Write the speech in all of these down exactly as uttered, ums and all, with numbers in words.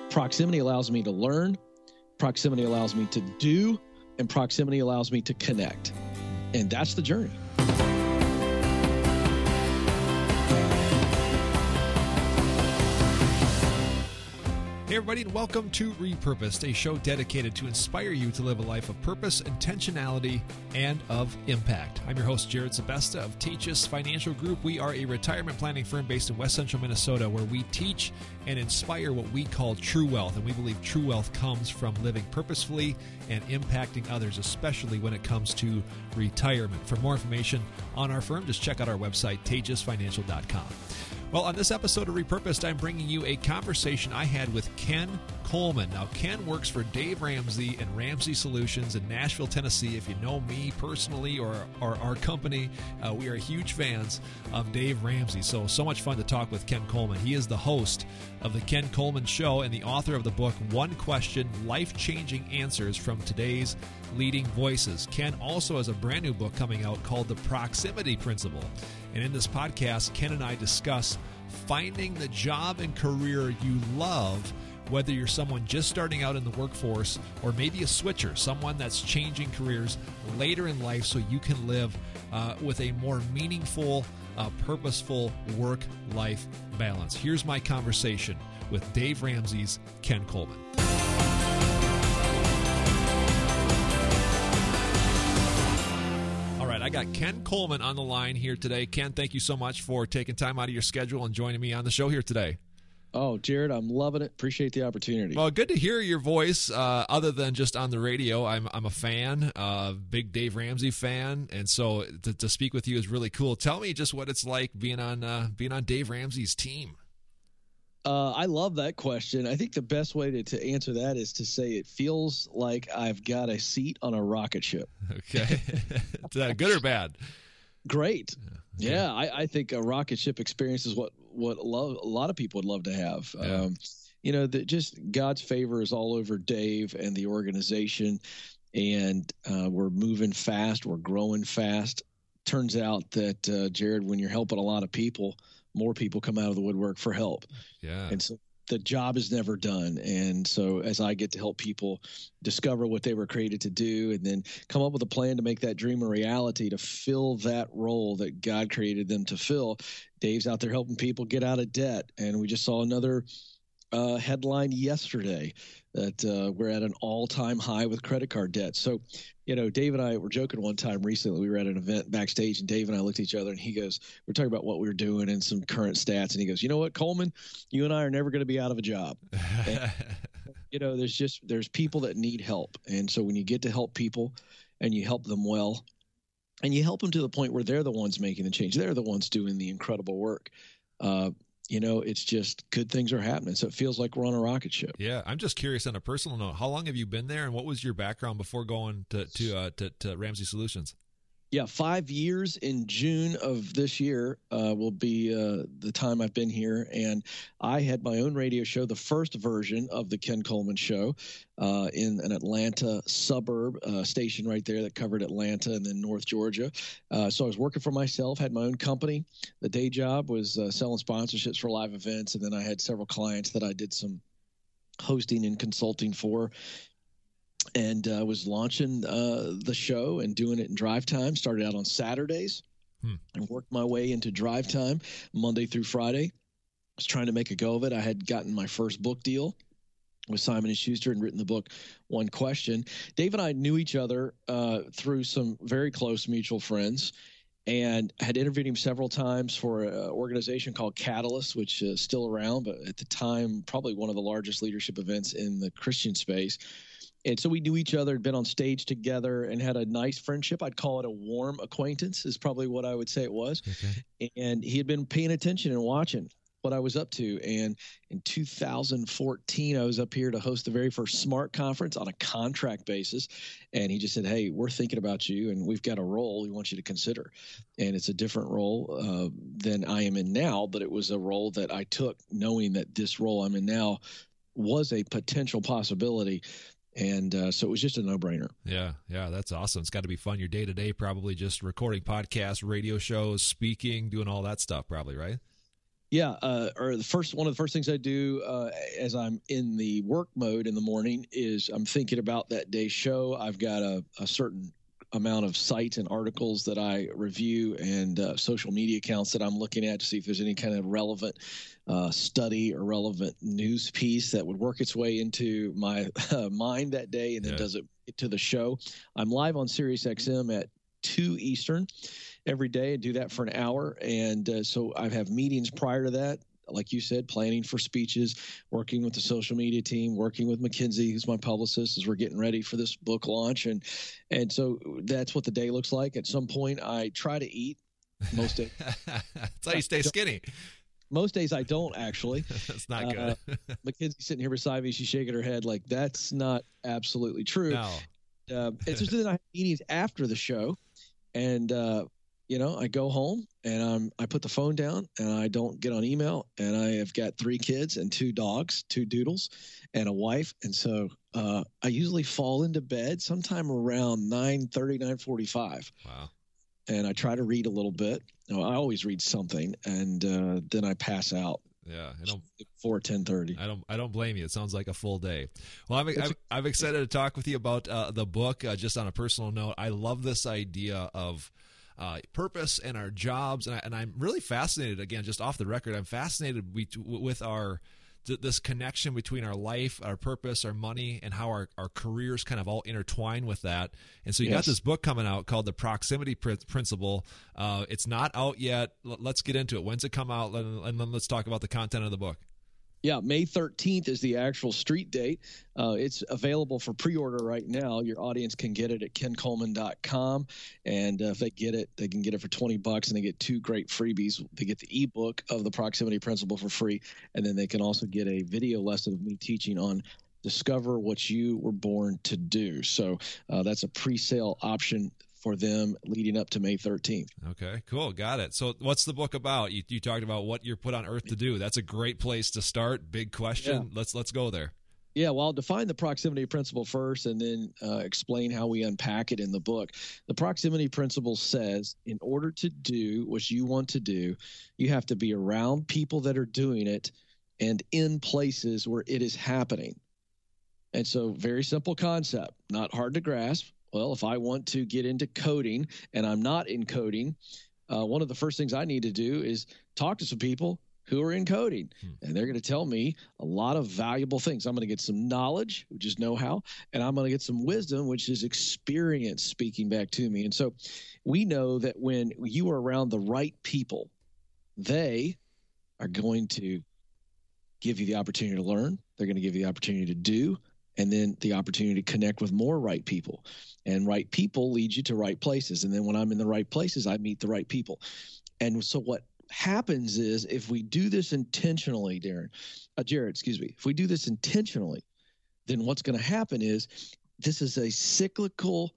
Proximity allows me to learn, proximity allows me to do, and proximity allows me to connect. And that's the journey. Hey everybody, and welcome to Repurposed, a show dedicated to inspire you to live a life of purpose, intentionality, and of impact. I'm your host, Jared Sebesta of Teachus Financial Group. We are a retirement planning firm based in West Central Minnesota where we teach and inspire what we call true wealth. And we believe true wealth comes from living purposefully and impacting others, especially when it comes to retirement. For more information on our firm, just check out our website, tejas financial dot com. Well, on this episode of Repurposed, I'm bringing you a conversation I had with Ken Coleman. Now, Ken works for Dave Ramsey and Ramsey Solutions in Nashville, Tennessee. If you know me personally or, or our company, uh, we are huge fans of Dave Ramsey. So, so much fun to talk with Ken Coleman. He is the host of the Ken Coleman Show and the author of the book, One Question, Life-Changing Answers from Today's Leading Voices. Ken also has a brand new book coming out called The Proximity Principle. And in this podcast, Ken and I discuss finding the job and career you love, whether you're someone just starting out in the workforce or maybe a switcher, someone that's changing careers later in life so you can live uh, with a more meaningful, uh, purposeful work-life balance. Here's my conversation with Dave Ramsey's Ken Coleman. I got Ken Coleman on the line here today. Ken, thank you so much for taking time out of your schedule and joining me on the show here today. Oh, Jared, I'm loving it. Appreciate the opportunity. Well, good to hear your voice uh, other than just on the radio. I'm I'm a fan, uh, big Dave Ramsey fan, and so to, to speak with you is really cool. Tell me just what it's like being on uh, being on Dave Ramsey's team. Uh, I love that question. I think the best way to, to answer that is to say it feels like I've got a seat on a rocket ship. Okay. Is that good or bad? Great. Yeah, yeah I, I think a rocket ship experience is what, what love, a lot of people would love to have. Yeah. Um, you know, the, just God's favor is all over Dave and the organization, and uh, we're moving fast. We're growing fast. Turns out that, uh, Jared, when you're helping a lot of people, more people come out of the woodwork for help. Yeah. And so the job is never done. And so as I get to help people discover what they were created to do and then come up with a plan to make that dream a reality, to fill that role that God created them to fill, Dave's out there helping people get out of debt. And we just saw another uh, headline yesterday that uh, we're at an all-time high with credit card debt. So, you know, Dave and I were joking one time recently. We were at an event backstage, and Dave and I looked at each other, and he goes, we're talking about what we were doing and some current stats, and he goes, you know what, Coleman, you and I are never going to be out of a job. And, you know, there's just there's people that need help. And so when you get to help people and you help them well, and you help them to the point where they're the ones making the change, they're the ones doing the incredible work, uh, you know, it's just good things are happening. So it feels like we're on a rocket ship. Yeah. I'm just curious on a personal note, how long have you been there and what was your background before going to, to, uh, to, to Ramsey Solutions? Yeah. Five years in June of this year uh, will be uh, the time I've been here. And I had my own radio show, the first version of the Ken Coleman Show uh, in an Atlanta suburb uh, station right there that covered Atlanta and then North Georgia. Uh, so I was working for myself, had my own company. The day job was uh, selling sponsorships for live events. And then I had several clients that I did some hosting and consulting for. And uh, was launching uh, the show and doing it in drive time. Started out on Saturdays hmm. and worked my way into drive time Monday through Friday. Was trying to make a go of it. I had gotten my first book deal with Simon and Schuster and written the book One Question. Dave and I knew each other uh, through some very close mutual friends, and had interviewed him several times for an organization called Catalyst, which is still around, but at the time probably one of the largest leadership events in the Christian space. And so we knew each other, had been on stage together, and had a nice friendship. I'd call it a warm acquaintance is probably what I would say it was. Okay. And he had been paying attention and watching what I was up to. And in two thousand fourteen, I was up here to host the very first SMART conference on a contract basis. And he just said, hey, we're thinking about you, and we've got a role we want you to consider. And it's a different role uh, than I am in now, but it was a role that I took knowing that this role I'm in now was a potential possibility. And uh, so it was just a no-brainer. Yeah, yeah, that's awesome. It's got to be fun. Your day-to-day probably just recording podcasts, radio shows, speaking, doing all that stuff probably, right? Yeah, uh, or the first one of the first things I do uh, as I'm in the work mode in the morning is I'm thinking about that day's show. I've got a, a certain amount of sites and articles that I review and uh, social media accounts that I'm looking at to see if there's any kind of relevant uh, study or relevant news piece that would work its way into my uh, mind that day, and then Yeah. does it to the show. I'm live on Sirius X M at two Eastern every day. I do that for an hour. And uh, so I have meetings prior to that, like you said, planning for speeches, working with the social media team, working with McKinsey, who's my publicist, as we're getting ready for this book launch. And and so that's what the day looks like. At some point, I try to eat most days. That's how you stay skinny. Most days I don't, actually. That's not good. Uh, McKinsey's sitting here beside me. She's shaking her head like, that's not absolutely true. No. Uh, and so then I have meetings after the show. And, uh, you know, I go home and um, I put the phone down and I don't get on email. And I have got three kids and two dogs, two doodles, and a wife. And so uh, I usually fall into bed sometime around nine thirty, nine forty-five. Wow. And I try to read a little bit. No, I always read something, and uh, then I pass out. Yeah, I don't. Before ten thirty. I don't. I don't blame you. It sounds like a full day. Well, I'm. I'm, I'm excited to talk with you about uh, the book. Uh, just on a personal note, I love this idea of uh, purpose and our jobs, and, I, and I'm really fascinated. Again, just off the record, I'm fascinated with, with our this connection between our life, our purpose, our money, and how our, our careers kind of all intertwine with that. And so you Yes. got this book coming out called The Proximity Pr- Principle. Uh, it's not out yet. L- let's get into it. When's it come out? And, and then let's talk about the content of the book. Yeah, May thirteenth is the actual street date. Uh, it's available for pre-order right now. Your audience can get it at ken coleman dot com, and uh, if they get it, they can get it for twenty bucks, and they get two great freebies. They get the ebook of the Proximity Principle for free, and then they can also get a video lesson of me teaching on discover what you were born to do. So uh, that's a pre-sale option for them leading up to May thirteenth. Okay, cool. Got it. So what's the book about? You, you talked about what you're put on earth to do. That's a great place to start. Big question. Yeah. Let's let's go there. Yeah, well, I'll define the proximity principle first and then uh, explain how we unpack it in the book. The proximity principle says in order to do what you want to do, you have to be around people that are doing it and in places where it is happening. And so very simple concept, not hard to grasp. Well, if I want to get into coding and I'm not in coding, uh, one of the first things I need to do is talk to some people who are in coding, hmm. and they're going to tell me a lot of valuable things. I'm going to get some knowledge, which is know-how, and I'm going to get some wisdom, which is experience speaking back to me. And so we know that when you are around the right people, they are going to give you the opportunity to learn. They're going to give you the opportunity to do, and then the opportunity to connect with more right people. And right people lead you to right places. And then when I'm in the right places, I meet the right people. And so what happens is if we do this intentionally, Darren, uh, Jared, excuse me, if we do this intentionally, then what's going to happen is this is a cyclical,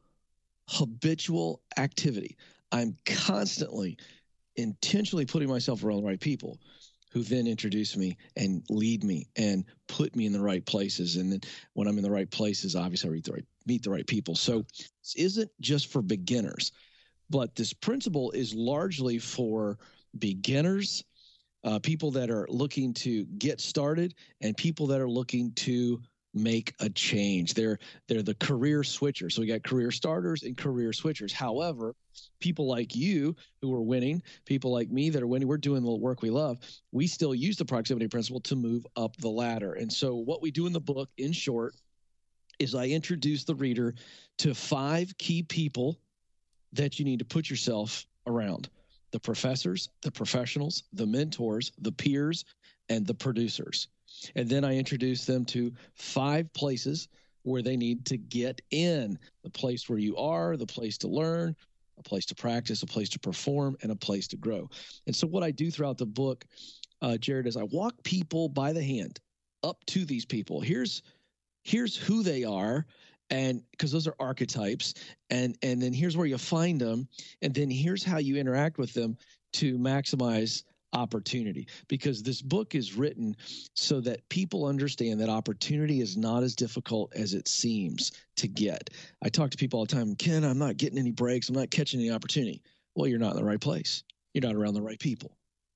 habitual activity. I'm constantly, intentionally putting myself around the right people who then introduce me and lead me and put me in the right places. And then when I'm in the right places, obviously I meet the right, meet the right people. So this isn't just for beginners, but this principle is largely for beginners, uh, people that are looking to get started, and people that are looking to make a change. They're they're the career switchers. So we got career starters and career switchers. However, people like you who are winning, people like me that are winning, we're doing the work we love. We still use the proximity principle to move up the ladder. And so what we do in the book, in short, is I introduce the reader to five key people that you need to put yourself around: the professors, the professionals, the mentors, the peers, and the producers. And then I introduce them to five places where they need to get in: the place where you are, the place to learn, a place to practice, a place to perform, and a place to grow. And so what I do throughout the book, uh, Jared, is I walk people by the hand up to these people. Here's here's who they are, and because those are archetypes, and and then here's where you find them, and then here's how you interact with them to maximize opportunity. Because this book is written so that people understand that opportunity is not as difficult as it seems to get. I talk to people all the time, Ken, I'm not getting any breaks. I'm not catching any opportunity. Well, you're not in the right place. You're not around the right people.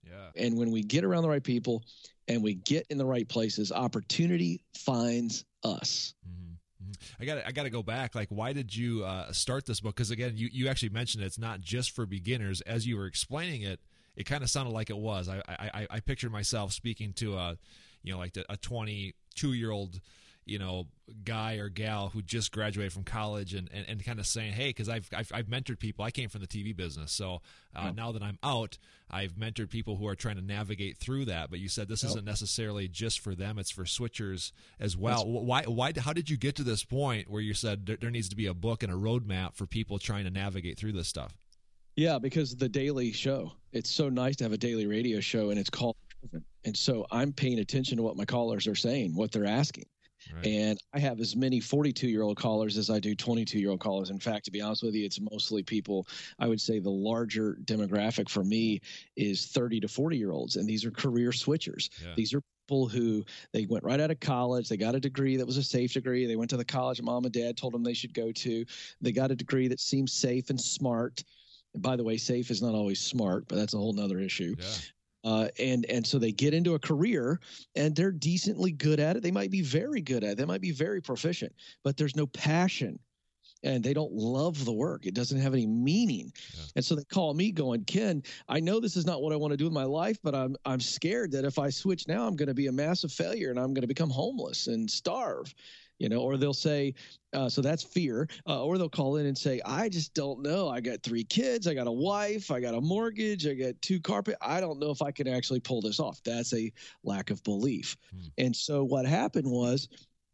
Yeah. And when we get around the right people and we get in the right places, opportunity finds us. Mm-hmm. I got I got to go back. Like, why did you uh, start this book? Because again, you, you actually mentioned it's not just for beginners. As you were explaining it, it kind of sounded like it was. I I, I pictured myself speaking to a, you know, like a twenty-two year old, you know, guy or gal who just graduated from college and, and, and kind of saying, hey, because I've, I've I've mentored people. I came from the T V business, so uh, Yep. now that I'm out, I've mentored people who are trying to navigate through that. But you said this Yep. isn't necessarily just for them; it's for switchers as well. That's- Why why how did you get to this point where you said there, there needs to be a book and a roadmap for people trying to navigate through this stuff? Yeah, because the daily show, it's so nice to have a daily radio show, and it's called. And so I'm paying attention to what my callers are saying, what they're asking. Right. And I have as many forty-two-year-old callers as I do twenty-two-year-old callers. In fact, to be honest with you, it's mostly people. I would say the larger demographic for me is thirty to forty-year-olds, and these are career switchers. Yeah. These are people who they went right out of college. They got a degree that was a safe degree. They went to the college mom and dad told them they should go to. They got a degree that seemed safe and smart. And by the way, safe is not always smart, but that's a whole nother issue. Yeah. Uh, and and so they get into a career and they're decently good at it. They might be very good at it. They might be very proficient, but there's no passion and they don't love the work. It doesn't have any meaning. Yeah. And so they call me going, Ken, I know this is not what I want to do with my life, but I'm I'm scared that if I switch now, I'm going to be a massive failure and I'm going to become homeless and starve. You know, or they'll say, uh, so that's fear, uh, or they'll call in and say, I just don't know. I got three kids. I got a wife. I got a mortgage. I got two carpet. I don't know if I can actually pull this off. That's a lack of belief. Hmm. And so what happened was,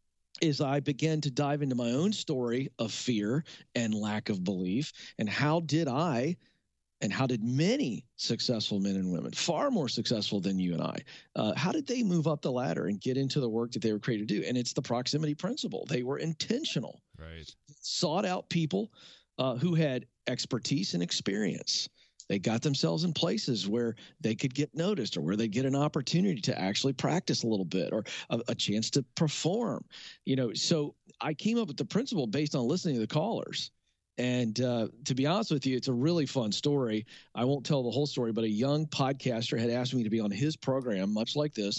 is I began to dive into my own story of fear and lack of belief. And how did I And how did many successful men and women, far more successful than you and I, uh, how did they move up the ladder and get into the work that they were created to do? And it's the proximity principle. They were intentional, right? Sought out people uh, who had expertise and experience. They got themselves in places where they could get noticed or where they get an opportunity to actually practice a little bit or a, a chance to perform. You know, so I came up with the principle based on listening to the callers. And uh, to be honest with you, it's a really fun story. I won't tell the whole story, but a young podcaster had asked me to be on his program, much like this.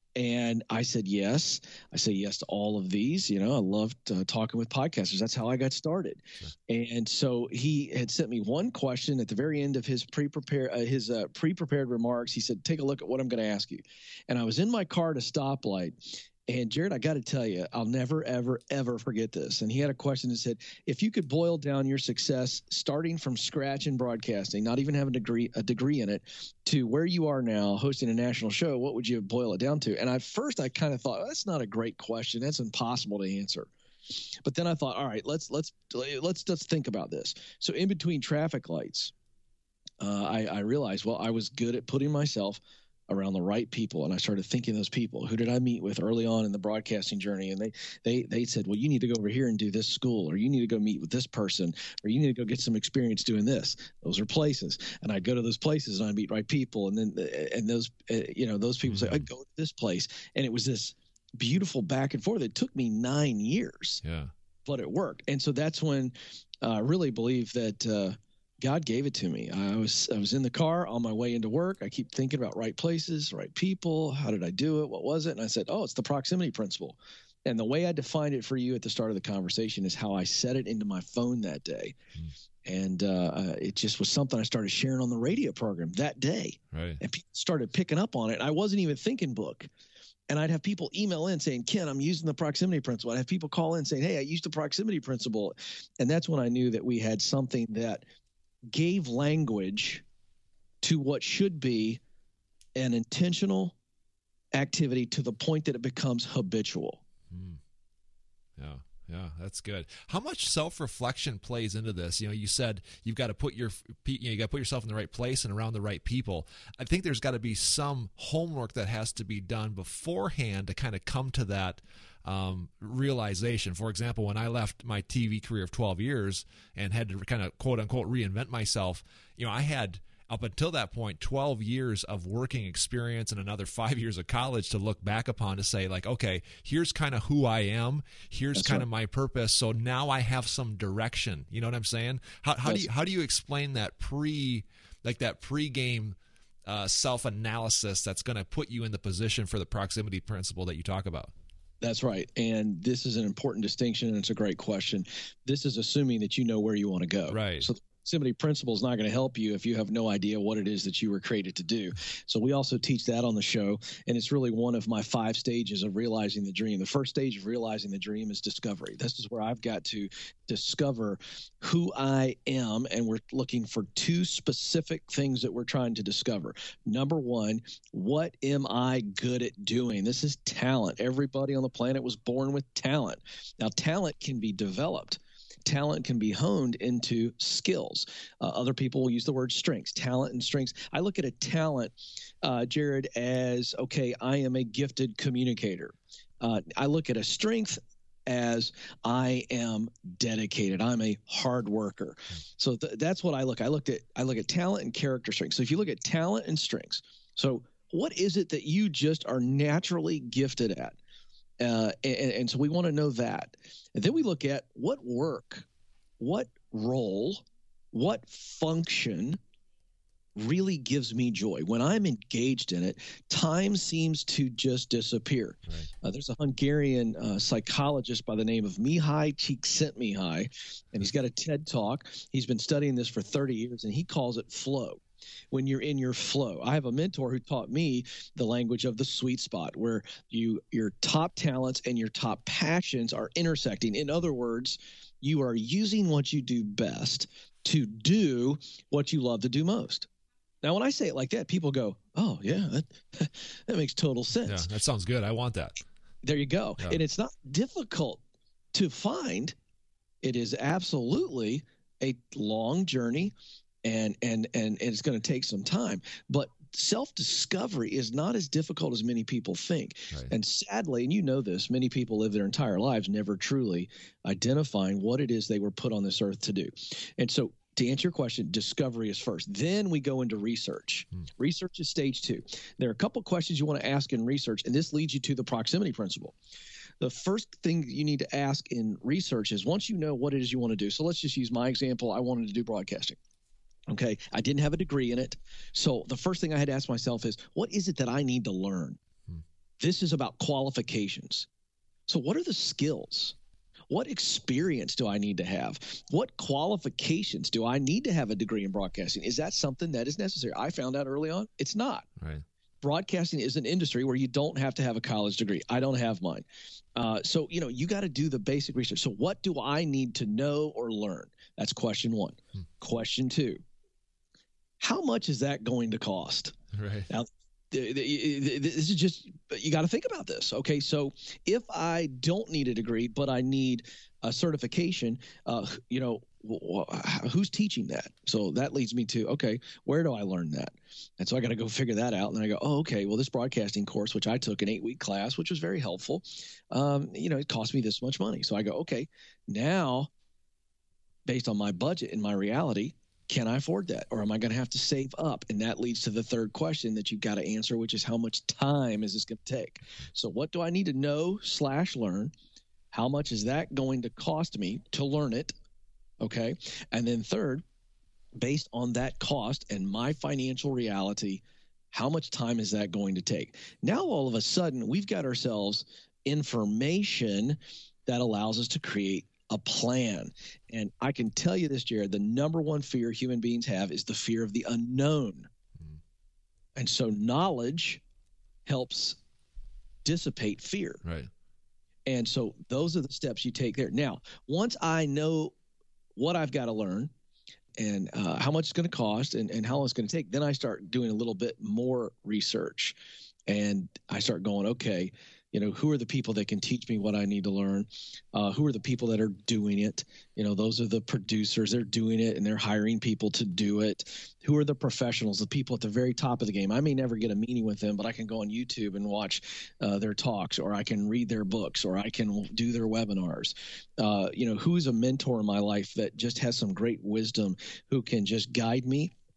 And I said, yes. I say yes to all of these. You know, I loved uh, talking with podcasters. That's how I got started. Sure. And so he had sent me one question at the very end of his pre-prepared, uh, his uh, pre-prepared remarks. He said, take a look at what I'm going to ask you. And I was in my car at a stoplight. And Jared, I got to tell you, I'll never, ever, ever forget this. And he had a question that said, if you could boil down your success starting from scratch in broadcasting, not even having a degree, a degree in it, to where you are now hosting a national show, what would you boil it down to? And at first I kind of thought, well, that's not a great question. That's impossible to answer. But then I thought, all right, let's let's let's let's think about this. So in between traffic lights, uh, I, I realized, well, I was good at putting myself around the right people. And I started thinking of those people. Who did I meet with early on in the broadcasting journey? And they, they, they said, well, you need to go over here and do this school, or you need to go meet with this person, or you need to go get some experience doing this. Those are places. And I'd go to those places and I'd meet right people. And then, and those, uh, you know, those people mm-hmm. say, I'd go to this place. And it was this beautiful back and forth. It took me nine years, yeah, but it worked. And so that's when uh, I really believe that, uh, God gave it to me. I was I was in the car on my way into work. I keep thinking about right places, right people. How did I do it? What was it? And I said, oh, it's the proximity principle. And the way I defined it for you at the start of the conversation is how I set it into my phone that day. Mm. And uh, it just was something I started sharing on the radio program that day. Right. And people started picking up on it. I wasn't even thinking book. And I'd have people email in saying, Ken, I'm using the proximity principle. I'd have people call in saying, hey, I used the proximity principle. And that's when I knew that we had something that gave language to what should be an intentional activity to the point that it becomes habitual. Mm. Yeah. Yeah, that's good. How much self-reflection plays into this? You know, you said you've got to put your you, know, you got to put yourself in the right place and around the right people. I think there's got to be some homework that has to be done beforehand to kind of come to that um, realization. For example, when I left my T V career of twelve years and had to kind of quote unquote reinvent myself, you know, I had up until that point twelve years of working experience and another five years of college to look back upon to say, like, okay, here's kind of who I am. Here's That's kind right. of my purpose. So now I have some direction. You know what I'm saying? How, how do you how do you explain that pre like that pre-game uh, self-analysis that's going to put you in the position for the proximity principle that you talk about. That's right. And this is an important distinction, and it's a great question. This is assuming that you know where you want to go. Right. So the proximity principle is not going to help you if you have no idea what it is that you were created to do. So we also teach that on the show, and it's really one of my five stages of realizing the dream. The first stage of realizing the dream is discovery. This is where I've got to discover who I am, and we're looking for two specific things that we're trying to discover. Number one, what am I good at doing? This is talent. Everybody on the planet was born with talent. Now, talent can be developed. Talent can be honed into skills. Uh, other people will use the word strengths, talent and strengths. I look at a talent, uh, Jared, as, okay, I am a gifted communicator. Uh, I look at a strength as I am dedicated. I'm a hard worker. So th- that's what I look. I looked at, I look at talent and character strengths. So if you look at talent and strengths, so what is it that you just are naturally gifted at? Uh, and, and so we want to know that. And then we look at what work, what role, what function really gives me joy. When I'm engaged in it, time seems to just disappear. Right. Uh, there's a Hungarian uh, psychologist by the name of Mihai Csikszentmihalyi, and he's got a TED Talk. He's been studying this for thirty years, and he calls it flow. When you're in your flow. I have a mentor who taught me the language of the sweet spot, where you your top talents and your top passions are intersecting. In other words, you are using what you do best to do what you love to do most. Now, when I say it like that, people go, oh, yeah, that, that makes total sense. Yeah, that sounds good. I want that. There you go. Yeah. And it's not difficult to find. It is absolutely a long journey. And, and and it's going to take some time. But self-discovery is not as difficult as many people think. Right. And sadly, and you know this, many people live their entire lives never truly identifying what it is they were put on this earth to do. And so to answer your question, discovery is first. Then we go into research. Hmm. Research is stage two. There are a couple questions you want to ask in research, and this leads you to the proximity principle. The first thing you need to ask in research is, once you know what it is you want to do. So let's just use my example. I wanted to do broadcasting. Okay, I didn't have a degree in it. So the first thing I had to ask myself is, what is it that I need to learn? Hmm. This is about qualifications. So what are the skills? What experience do I need to have? What qualifications do I need to have a degree in broadcasting? Is that something that is necessary? I found out early on, it's not. Right. Broadcasting is an industry where you don't have to have a college degree. I don't have mine. Uh, so, you know, you got to do the basic research. So what do I need to know or learn? That's question one. Hmm. Question two. How much is that going to cost? Right. Now, this is just, you got to think about this. Okay. So if I don't need a degree, but I need a certification, uh, you know, who's teaching that? So that leads me to, okay, where do I learn that? And so I got to go figure that out. And then I go, oh, okay, well, this broadcasting course, which I took an eight week class, which was very helpful. Um, you know, it cost me this much money. So I go, okay, now based on my budget and my reality, can I afford that? Or am I going to have to save up? And that leads to the third question that you've got to answer, which is, how much time is this going to take? So what do I need to know slash learn? How much is that going to cost me to learn it? Okay. And then third, based on that cost and my financial reality, how much time is that going to take? Now, all of a sudden, we've got ourselves information that allows us to create a plan. And I can tell you this, Jared, the number one fear human beings have is the fear of the unknown. Mm. And so knowledge helps dissipate fear. Right. And so those are the steps you take there. Now, once I know what I've got to learn and uh, how much it's going to cost and, and how long it's going to take, then I start doing a little bit more research. And I start going, okay, you know, who are the people that can teach me what I need to learn? Uh, who are the people that are doing it? You know, those are the producers. They're doing it and they're hiring people to do it. Who are the professionals, the people at the very top of the game? I may never get a meeting with them, but I can go on YouTube and watch uh, their talks, or I can read their books, or I can do their webinars. Uh, you know, who's a mentor in my life that just has some great wisdom, who can just guide me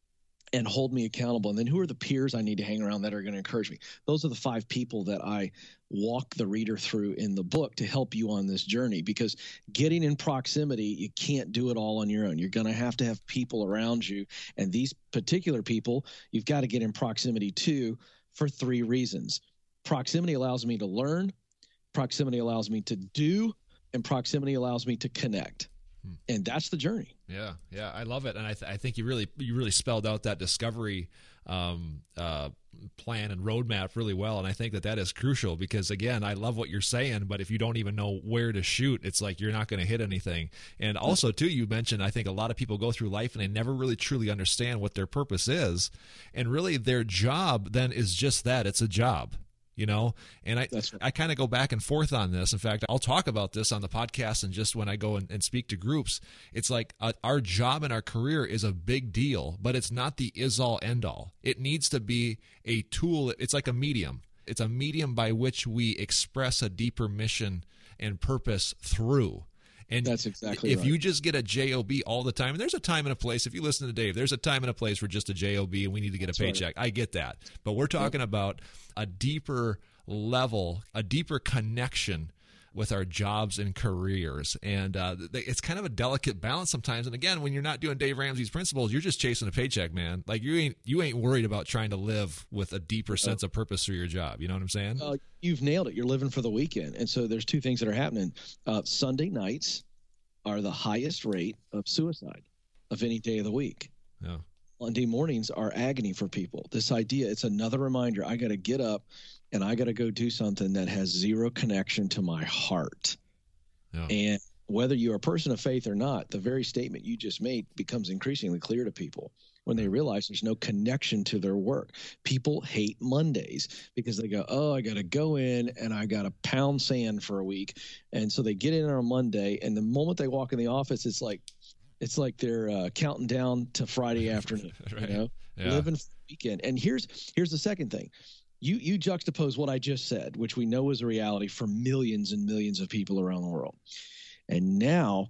and hold me accountable? And then who are the peers I need to hang around that are going to encourage me? Those are the five people that I walk the reader through in the book to help you on this journey, because getting in proximity, you can't do it all on your own. You're going to have to have people around you. And these particular people, you've got to get in proximity to for three reasons. Proximity allows me to learn, proximity allows me to do, and proximity allows me to connect. And that's the journey. Yeah, yeah, I love it, and I, th- I think you really you really spelled out that discovery um, uh, plan and roadmap really well, and I think that that is crucial because, again, I love what you're saying, but if you don't even know where to shoot, it's like you're not going to hit anything. And also, too, you mentioned I think a lot of people go through life and they never really truly understand what their purpose is, and really their job then is just that, it's a job. You know, and I right. I kind of go back and forth on this. In fact, I'll talk about this on the podcast and just when I go and, and speak to groups. It's like uh, our job and our career is a big deal, but it's not the is-all, end-all. It needs to be a tool. It's like a medium. It's a medium by which we express a deeper mission and purpose through. And that's exactly if right. you just get a job all the time, and there's a time and a place, if you listen to Dave, there's a time and a place for just a job and we need to get that's a paycheck. Right. I get that. But we're talking yep. about a deeper level, a deeper connection with our jobs and careers. And uh, it's kind of a delicate balance sometimes. And again, when you're not doing Dave Ramsey's principles, you're just chasing a paycheck, man. Like you ain't you ain't worried about trying to live with a deeper sense of purpose through your job. You know what I'm saying? Uh, you've nailed it. You're living for the weekend. And so there's two things that are happening. Uh, Sunday nights are the highest rate of suicide of any day of the week. Yeah. Monday mornings are agony for people. This idea, it's another reminder. I got to get up and I got to go do something that has zero connection to my heart. Yeah. And whether you're a person of faith or not, the very statement you just made becomes increasingly clear to people when they realize there's no connection to their work. People hate Mondays because they go, oh, I got to go in and I got to pound sand for a week. And so they get in on a Monday, and the moment they walk in the office, it's like, it's like they're uh, counting down to Friday afternoon, right. you know, yeah. living for the weekend. And here's here's the second thing. You you juxtapose what I just said, which we know is a reality for millions and millions of people around the world. And now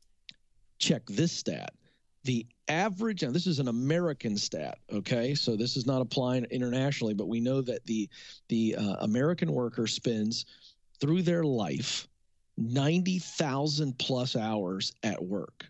check this stat. The average, and this is an American stat, okay? So this is not applying internationally, but we know that the, the uh, American worker spends through their life ninety thousand plus hours at work.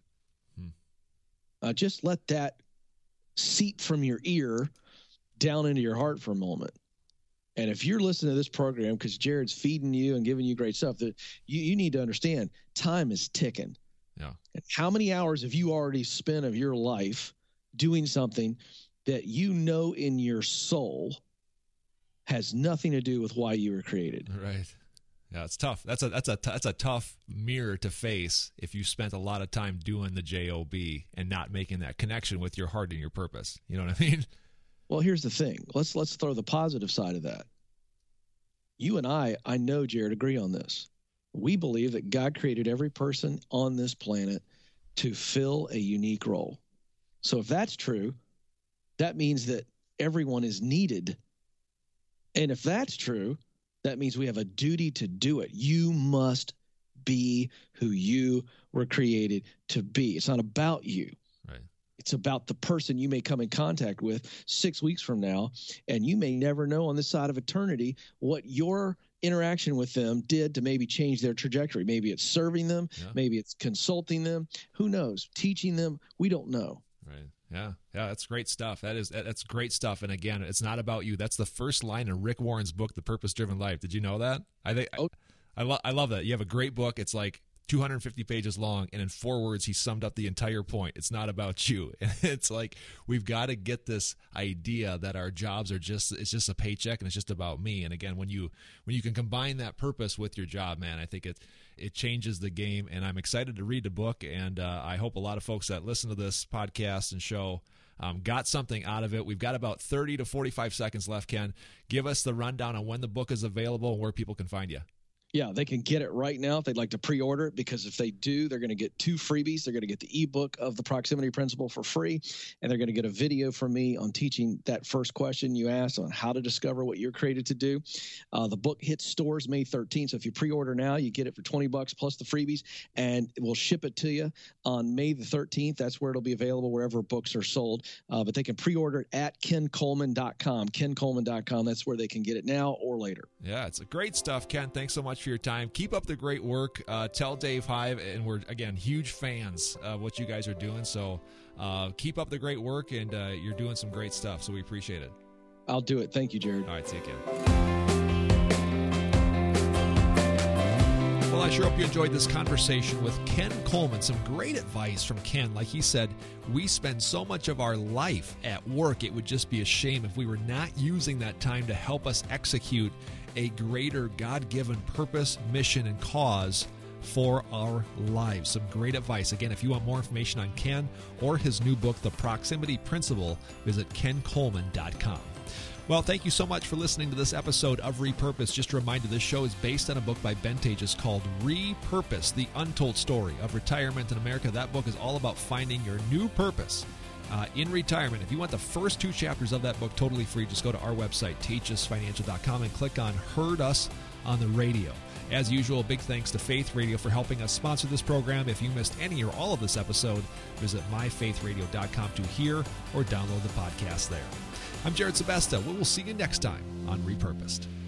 Uh, just let that seep from your ear down into your heart for a moment. And if you're listening to this program because Jared's feeding you and giving you great stuff, that you, you need to understand time is ticking. Yeah. And how many hours have you already spent of your life doing something that you know in your soul has nothing to do with why you were created? Right. Yeah, it's tough. That's a that's a that's a tough mirror to face if you spent a lot of time doing the job and not making that connection with your heart and your purpose. You know what I mean? Well, here's the thing. Let's let's throw the positive side of that. You and I, I know, Jared, agree on this. We believe that God created every person on this planet to fill a unique role. So if that's true, that means that everyone is needed. And if that's true, that means we have a duty to do it. You must be who you were created to be. It's not about you. Right. It's about the person you may come in contact with six weeks from now, and you may never know on this side of eternity what your interaction with them did to maybe change their trajectory. Maybe it's serving them. Yeah. Maybe it's consulting them. Who knows? Teaching them. We don't know. Right. Yeah. Yeah. That's great stuff. That is, that's great stuff. And again, it's not about you. That's the first line in Rick Warren's book, The Purpose Driven Life. Did you know that? I think, oh. I, I, lo- I love that. You have a great book. It's like two hundred fifty pages long. And in four words, he summed up the entire point. It's not about you. And it's like, we've got to get this idea that our jobs are just, it's just a paycheck and it's just about me. And again, when you, when you can combine that purpose with your job, man, I think it, it changes the game. And I'm excited to read the book. And uh, I hope a lot of folks that listen to this podcast and show um, got something out of it. We've got about thirty to forty-five seconds left, Ken. Give us the rundown on when the book is available and where people can find you. Yeah, they can get it right now if they'd like to pre-order it, because if they do, they're going to get two freebies. They're going to get the ebook of the Proximity Principle for free, and they're going to get a video from me on teaching that first question you asked on how to discover what you're created to do. Uh, the book hits stores May thirteenth, so if you pre-order now, you get it for twenty bucks plus the freebies, and we'll ship it to you on May the thirteenth. That's where it'll be available wherever books are sold, uh, but they can pre-order it at ken coleman dot com. ken coleman dot com, that's where they can get it now or later. Yeah, it's a great stuff, Ken. Thanks so much for your time. Keep up the great work. Uh, tell Dave Hive, and we're, again, huge fans of what you guys are doing. So uh, keep up the great work, and uh, you're doing some great stuff, so we appreciate it. I'll do it. Thank you, Jared. All right, see you, Ken. Well, I sure hope you enjoyed this conversation with Ken Coleman. Some great advice from Ken. Like he said, we spend so much of our life at work, it would just be a shame if we were not using that time to help us execute a greater God-given purpose, mission, and cause for our lives. Some great advice. Again, if you want more information on Ken or his new book, The Proximity Principle, visit ken coleman dot com. Well, thank you so much for listening to this episode of Repurpose. Just a reminder, this show is based on a book by Ben Tages called Repurpose, The Untold Story of Retirement in America. That book is all about finding your new purpose Uh, in retirement. If you want the first two chapters of that book totally free, just go to our website, tages financial dot com, and click on Heard Us on the Radio. As usual, big thanks to Faith Radio for helping us sponsor this program. If you missed any or all of this episode, visit my faith radio dot com to hear or download the podcast there. I'm Jared Sebesta. We will see you next time on Repurposed.